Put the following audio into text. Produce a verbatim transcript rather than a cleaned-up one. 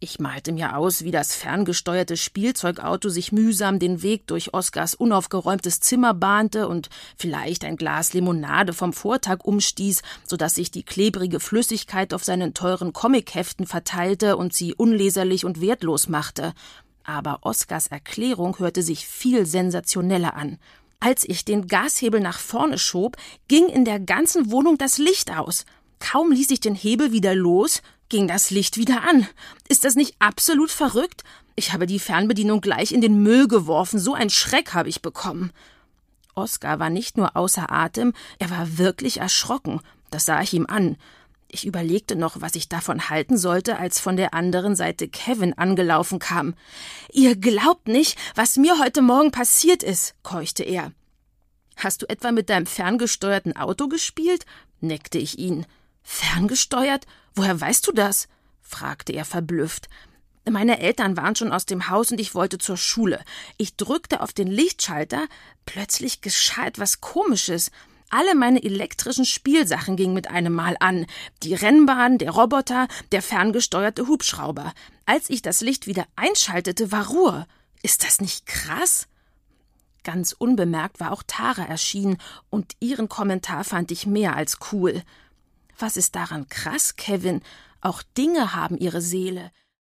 Ich malte mir aus, wie das ferngesteuerte Spielzeugauto sich mühsam den Weg durch Oskars unaufgeräumtes Zimmer bahnte und vielleicht ein Glas Limonade vom Vortag umstieß, sodass sich die klebrige Flüssigkeit auf seinen teuren Comicheften verteilte und sie unleserlich und wertlos machte. Aber Oskars Erklärung hörte sich viel sensationeller an. Als ich den Gashebel nach vorne schob, ging in der ganzen Wohnung das Licht aus. Kaum ließ ich den Hebel wieder los, ging das Licht wieder an. Ist das nicht absolut verrückt? Ich habe die Fernbedienung gleich in den Müll geworfen, so einen Schreck habe ich bekommen. Oskar war nicht nur außer Atem, er war wirklich erschrocken. Das sah ich ihm an. Ich überlegte noch, was ich davon halten sollte, als von der anderen Seite Kevin angelaufen kam. »Ihr glaubt nicht, was mir heute Morgen passiert ist«, keuchte er. »Hast du etwa mit deinem ferngesteuerten Auto gespielt?« neckte ich ihn. »Ferngesteuert? Woher weißt du das?« fragte er verblüfft. »Meine Eltern waren schon aus dem Haus und ich wollte zur Schule. Ich drückte auf den Lichtschalter. Plötzlich geschah etwas Komisches. Alle meine elektrischen Spielsachen gingen mit einem Mal an. Die Rennbahn, der Roboter, der ferngesteuerte Hubschrauber. Als ich das Licht wieder einschaltete, war Ruhe. Ist das nicht krass?« Ganz unbemerkt war auch Tara erschienen und ihren Kommentar fand ich mehr als cool. »Was ist daran krass, Kevin? Auch Dinge haben ihre Seele.«